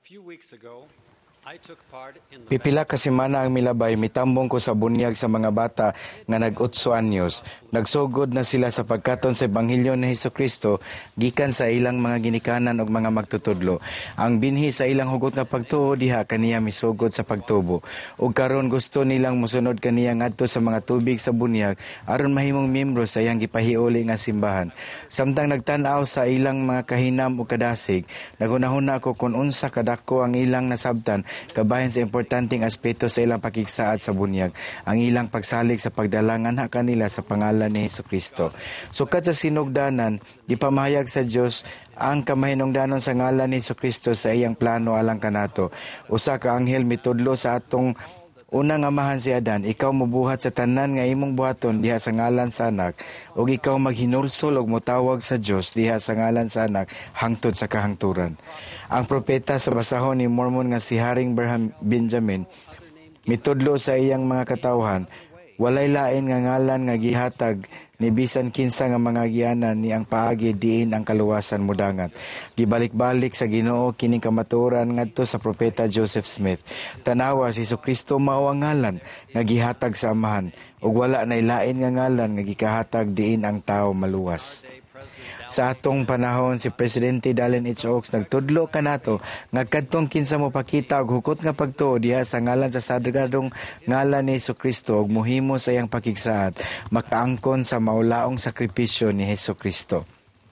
Pipila ka semana ang milabay, mitambong ko sa bunyag sa mga bata nga nag-8 anyos. Nagsugod na sila sa pagkaton sa Ebanghelyo ni Hesukristo gikan sa ilang mga ginikanan ug mga magtutudlo. Ang binhi sa ilang hugot nga pagtuo diha kaniya misugod sa pagtubo. Ug karon gusto nilang mosunod kaniya ngadto sa mga tubig sa bunyag aron mahimong miyembro sa iyang gipahiuli nga simbahan. Samtang nagtan-aw sa ilang mga kahinam ug kadasig, nagunahuna ako kung unsa kadako ang ilang nasabtan kabahin sa importanteng aspeto sa ilang pakigsaad sa bunyag, ang ilang pagsalig sa pagdalangan ha kanila sa pangalan ni Hesukristo. Sukat sa sinugdanan, gipamahayag sa Dios ang kamahinungdanon sa ngalan ni Hesukristo sa iyang plano alang kanato. Usa ka anghel mitudlo sa atong unang amahan si Adan, ikaw mubuhat sa tanan nga imong buhaton diha sa ngalan sa anak, ug ikaw maghinulsol ug motawag sa Dios diha sa ngalan sa anak hangtod sa kahangturan. Ang propeta sa basahon ni Mormon nga si Haring Benjamin mitudlo sa iyang mga katawhan, walay lain nga ngalan nga gihatag ni bisan kinsa nga mga gianan ni ang paagi diin ang kaluwasan mudangat. Gibalik-balik sa Ginoo kining kamatuoran ngadto sa propeta Joseph Smith. Tanawa si Hesukristo mao ang ngalan nga gihatag sa amahan ug wala nay lain nga ngalan nga gikahatag diin ang tawo maluwas. Sa atong panahon, si Presidente Dallin H. Oaks nagtudlo kanato nga kadtong kinsa mo pakita og hukot nga pagtuo diha sa ngalan sa sagradong ngalan ni Hesukristo ug mohimo sa iyang pakigsaad, makaangkon sa maulaong sakripisyo ni Hesukristo.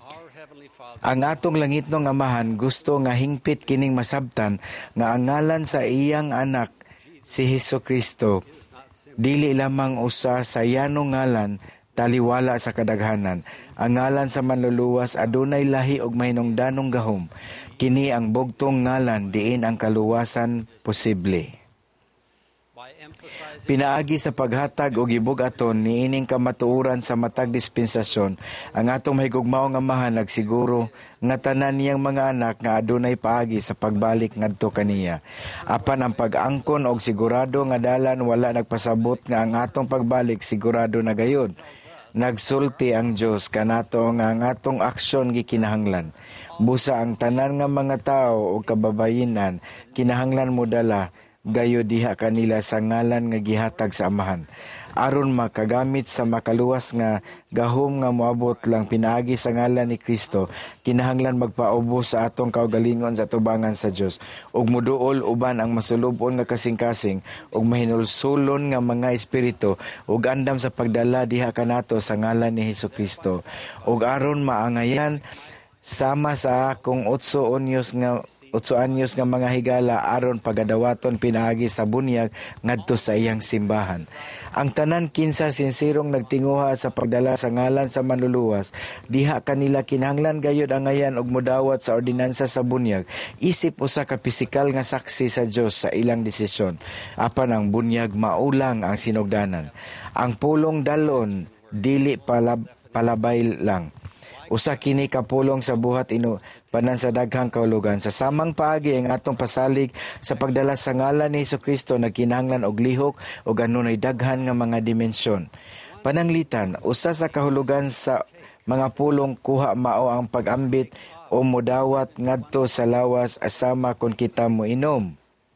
Ang atong langitnong amahan gusto nga hingpit kining masabtan nga ang ngalan sa iyang anak si Hesukristo dili lamang usa sa yanong ngalan taliwala sa kadaghanan. Ang ngalan sa manluluwas adunay lahi og mahinungdanong gahom. Kini ang bugtong ngalan diin ang kaluwasan posible. Pinaagi sa paghatag og gibug-aton niining kamatuoran sa matag dispensasyon, ang atong mahigugmaong amahan nagsiguro nga tanan niyang mga anak nga adunay paagi sa pagbalik ngadto kaniya. Apan ang pag-angkon og sigurado nga dalan wala nagpasabot nga ang atong pagbalik sigurado na gayud. Nagsulti ang Dios kanato nga ang atong aksyon gikinahanglan. Busa ang tanan nga mga tao o kababayinan kinahanglan mo dala gayo diha kanila sa ngalan nga gihatag sa amahan. Aron makagamit sa makaluwas nga gahom nga moabot lang pinaagi sa ngalan ni Kristo, kinahanglan magpaubos sa atong kaugalingon sa tubangan sa Dios ug moduol uban ang masulubon nga kasing-kasing ug mahinulsulon nga mga espiritu ug andam sa pagdala diha kanato sa ngalan ni Hesukristo. Ug aron maangayan sama sa akong 8 anyos nga mga higala aron pagadawaton pinaagi sa bunyag ngadto sa iyang simbahan. Ang tanan kinsa sinsirong nagtinguha sa pagdala sa ngalan sa manluluwas, diha kanila kinahanglan gayud angayan og modawat sa ordinansa sa bunyag, isip usa ka pisikal nga saksi sa Dios sa ilang desisyon. Apan ang bunyag maulang ang sinugdanan. Ang pulong dalon dili palabay lang. Usa kini kapulong sa buhat panan sa daghang kahulugan. Sa samang paagi ang atong pasalig sa pagdala sa ngalan ni Hesukristo nagkinahanglan og lihok o ganunay daghan nga mga dimensyon. Pananglitan, usa sa kahulugan sa mga pulong kuha mao ang pag-ambit o modawat ngadto sa lawas asama kung kita mo inom.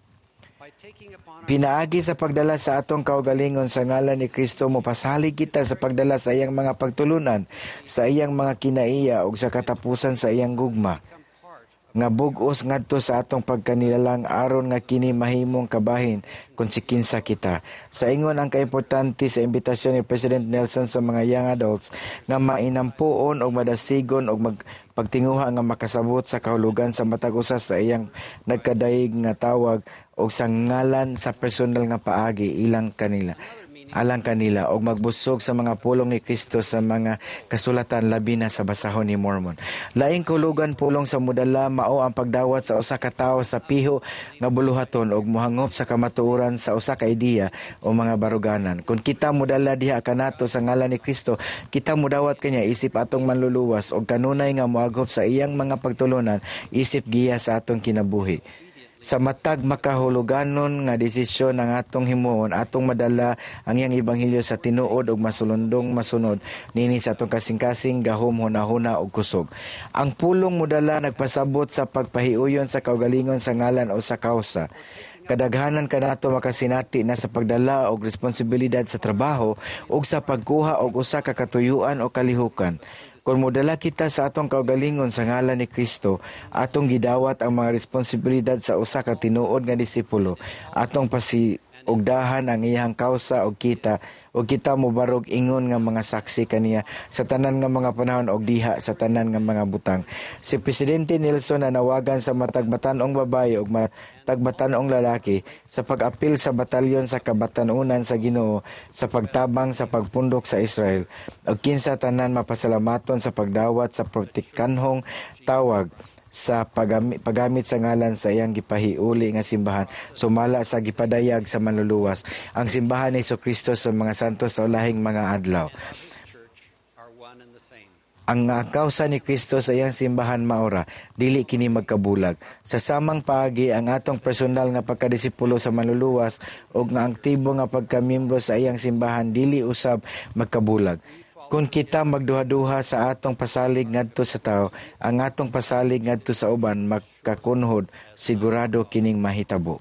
Pinaagi sa pagdala sa atong kaugalingon sa ngalan ni Kristo mo pasalig kita sa pagdala sa iyang mga pagtulunan, sa iyang mga kinaiya ug sa katapusan sa iyang gugma. Nga bug-os ngadto sa atong pagkanilalang aron nga kini mahimong kabahin kung sikinsa kita. Sa ingon ang kaimportante sa imbitasyon ni President Nelson sa mga young adults nga mainampuon o madasigon o pagtinguha nga makasabot sa kahulugan sa matag usa sa iyang nagkadaig nga tawag o sa ngalan sa personal nga paagi alang kanila og magbusog sa mga pulong ni Kristo sa mga kasulatan labi na sa basahon ni Mormon. Laing kahulugan pulong sa mudala mao ang pagdawat sa usa ka tawo sa piho nga buluhaton og mohangop sa kamatuoran sa usa ka ideya o mga baruganan. Kung kita mudala diha kanato sa ngalan ni Kristo, kita mudawat kanya isip atong manluluwas og kanunay nga moaghop sa iyang mga pagtulunan isip giya sa atong kinabuhi. Sa matag makahuluganon nga desisyon ang atong himuon, atong madala ang iyang ebanghelyo sa tinuod ug masulundong masunod nini sa atong kasing-kasing gahom, hunahuna ug kusog. Ang pulong modala nagpasabot sa pagpahiuyon sa kaugalingon sa ngalan o sa kausa. Kadaghanan kanato makasinati na sa pagdala og responsibilidad sa trabaho ug sa pagkuha og usa ka katuyuan o kalihukan. Kung modala kita sa atong kaugalingon sa ngalan ni Kristo, atong gidawat ang mga responsibilidad sa usa ka tinuod nga disipulo. Atong pasiugdahan ang iyang kausa og kita mobarog ingon nga mga saksi kaniya sa tanan nga mga panahon og diha sa tanan nga mga butang. Si Presidente Nelson nanawagan sa matagbatanong babaye ug matagbatanong lalaki sa pag-apil sa batalyon sa kabatanunan sa Ginoo sa pagtabang sa pagpundok sa Israel. Ug kinsa tanan mapasalamaton sa pagdawat sa protekanhong tawag sa paggamit sa ngalan sa iyang gipahiuli nga simbahan, sumala sa gipadayag sa manluluwas ang simbahan ni Jesucristo sa mga santos sa ulahing mga adlaw. Ang kausa ni Kristo sa iyang simbahan maora, dili kini magkabulag. Sa samang paagi ang atong personal nga pagkadisipulo sa manluluwas ug nga aktibo nga pagkamiyembro sa iyang simbahan dili usab magkabulag. Kung kita magduha-duha sa atong pasalig ngadto sa tao, ang atong pasalig ngadto sa uban makakunhod, sigurado kining mahitabo.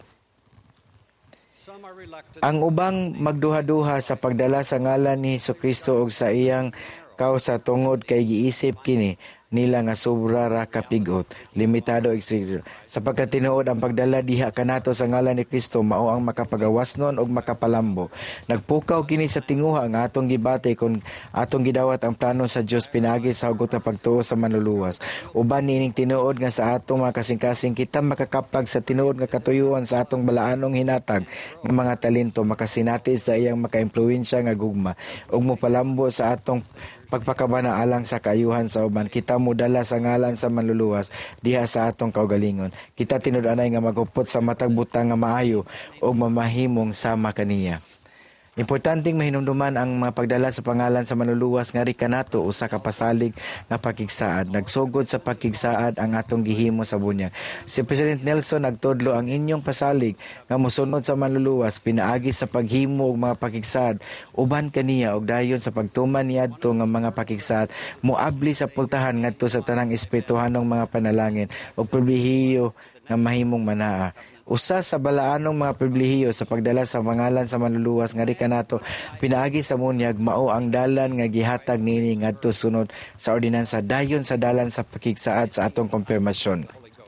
Ang ubang magduha-duha sa pagdala sa ngalan ni Jesucristo ug sa iyang kausa tungod kay giisip kini nila nga sobra ra kapigot, limitado ekstrikto. Sapagkat tinuod ang pagdala diha kanato sa ngalan ni Kristo mao ang makapagawasnon ug makapalambo. Nagpukaw kini sa tinguha nga atong gibati kung atong gidawat ang plano sa Dios pinagi sa hugot nga pagtuo sa manluluwas. Uban nining tinuod nga sa atong mga kasing-kasing kita makakapag sa tinuod nga katuyuan sa atong balaanong hinatag nga mga talento makasinati sa iyang makaimpluwensya nga gugma ug mopalambo sa atong pagpakabana alang sa kaayuhan sa uban. Kita modala sa ngalan sa manluluwas diha sa atong kaugalingon. Kita tinud-anay nga magupot sa matag butang nga maayo o mamahimong sama kaniya. Importanteng mahinumduman ang mga pagdala sa pangalan sa manluluwas nga ri kanato usa ka pasalig nga pakigsaad. Nagsugod sa pakigsaad ang atong gihimo sa bunyag. Si President Nelson nagtudlo ang inyong pasalig nga mosunod sa manluluwas pinaagi sa paghimo og mga pakigsaad uban kaniya og dayon sa pagtuman niadto nga mga pakigsaad moabli sa pultahan ngadto sa tanang espirituhanong mga panalangin ug pribilehiyo nga mahimong manaa. Usa sa balaanong mga pribilehiyo sa pagdala sa pangalan sa manluluwas nga ri kanato pinaagi sa bunyag mao ang dalan nga gihatag niini ngadto sunod sa ordinansa dayon sa dalan sa pakigsaad sa atong konfirmasyon.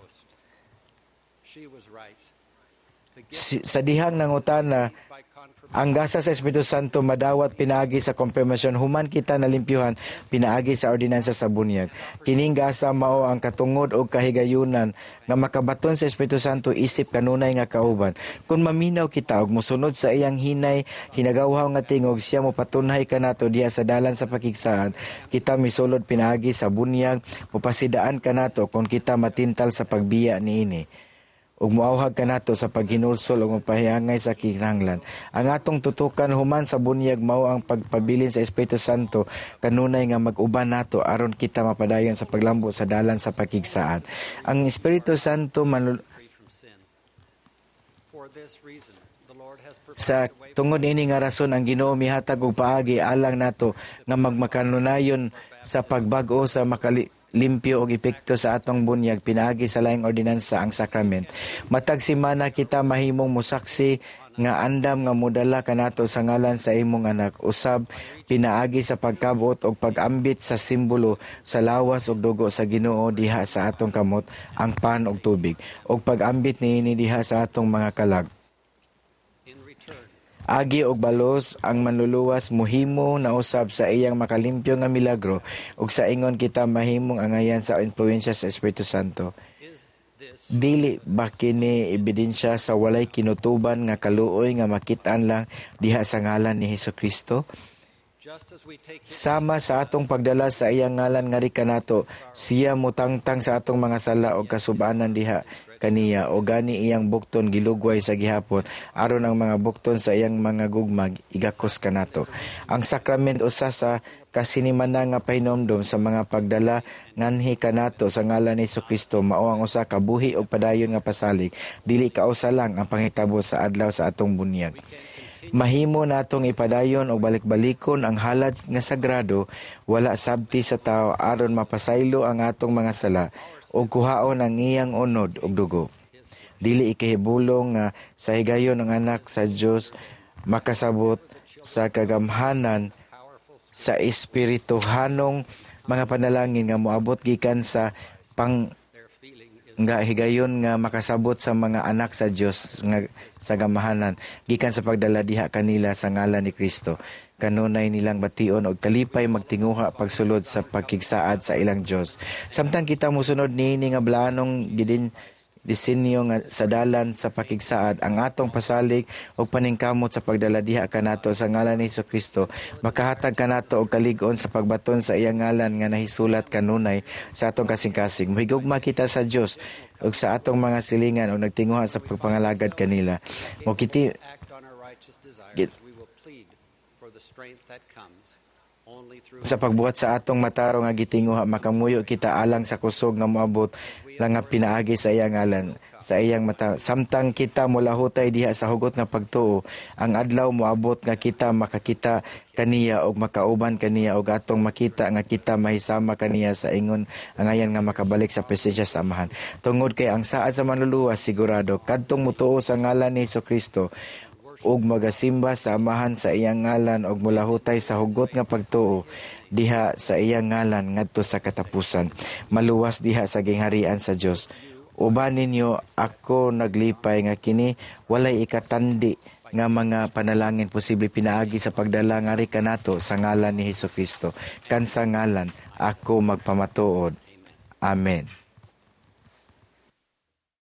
Sa dihang nangutana ang gasa sa Espiritu Santo madawat pinaagi sa konfirmasyon human kita nalimpyuhan pinaagi sa ordinansa sa bunyag. Kining gasa mao ang katungod og kahigayunan nga makabaton sa Espiritu Santo isip kanunay nga kauban. Kung maminaw kita og mosunod sa iyang hinagawhaw nga tingog siya mo patunhay kanato diha sa dalan sa pakigsaad. Kita misulod pinaagi sa bunyag mopasidaan kanato kung kita matintal sa pagbiya niini. Ug moawhag kanato sa paghinulsol ug mapahiyangay sa kinahanglan. Ang atong tutukan human sa bunyag mao ang pagpabilin sa Espiritu Santo kanunay nga mag-uban nato aron kita mapadayon sa paglambo sa dalan sa pakigsaad. Ang Espiritu Santo sa tungod ini nga rason ang Ginoo mihatag og paagi alang nato nga magmakanunayon sa pagbag-o sa limpyo og epekto sa atong bunyag pinaagi sa laing ordinansa ang sakrament. Matag semana kita mahimong mosaksi nga andam nga modala kanato sa ngalan sa imong anak. Usab pinaagi sa pagkabot og pag-ambit sa simbolo sa lawas ug dugo sa Ginoo diha sa atong kamot ang pan ug tubig ug pag-ambit niini diha sa atong mga kalag. Agi og balos ang manluluwas mohimo na usab sa iyang makalimpyo nga milagro ug sa ingon kita mahimong angayan sa influensya sa Espiritu Santo. Dili ba kini ebidensya sa walay kinutuban nga kaluoy nga makit-an lang diha sa ngalan ni Hesukristo? Sama sa atong pagdala sa iyang ngalan nga kanato, siya mutangtang sa atong mga sala o kasubanan diha kaniya o gani iyang bukton gilugway sa gihapon aron ang mga bukton sa iyang mga gugmag igakos kanato. Ang sakrament usa sa kasinimana nga pahinomdom sa mga pagdala nganhi kanato sa ngalan ni Jesucristo mao ang usa ka buhi og padayon nga pasalig, dili kausa lang ang panghitabo sa adlaw sa atong bunyag. Mahimo natong ipadayon og balik-balikon ang halad nga sagrado, wala sabti sa tao aron mapasaylo ang atong mga sala o kuhaon ang iyang unod ug dugo. Dili ikahibulong nga sa higayon ng anak sa Dios makasabot sa kagamhanan sa espirituhanong mga panalangin nga moabot gikan sa nga higayon nga makasabot sa mga anak sa Dios nga sa gamahanan gikan sa pagdala diha kanila sa ngalan ni Kristo. Kanunay nilang bation og kalipay magtinguha pagsulod sa pagkigsaad sa ilang Dios. Samtang kita mosunod niini nga blanong disenyo nga sa dalan sa pakigsaad, ang atong pasalig o paningkamot sa pagdala diha kanato sa ngalan ni Jesucristo, makahatag kanato og kalig-on sa pagbaton sa iyang ngalan nga nahisulat kanunay sa atong kasing-kasing. Mahigugma kita sa Dios ug sa atong mga silingan o nagtinguha sa pagpangalagad kanila. Mokiti sa pagbuhat sa atong mataro nga gitinguha, makamuyo kita alang sa kusog nga moabot lang nga pinaagi sa iyang ngalan, sa iyang mata. Samtang kita mulahutay diha sa hugot nga pagtuo, ang adlaw moabot nga kita makakita kaniya og makauban kaniya og atong makita nga kita mahisama kaniya sa ingon ang ayan nga makabalik sa presensya sa Amahan. Tungod kay ang saad sa manluluwa sigurado kadtong mutuo sa ngalan ni Jesucristo ug magasimba sa Amahan sa iyang ngalan og mulahutay sa hugot nga pagtuo diha sa iyang ngalan ngadto sa katapusan, maluwas diha sa gingharian sa Dios. Uban ninyo ako naglipay nga kini walay ikatandi nga mga panalangin posible pinaagi sa pagdala nga ri kanato sa ngalan ni Jesucristo. Kansa ngalan ako magpamatuod. Amen.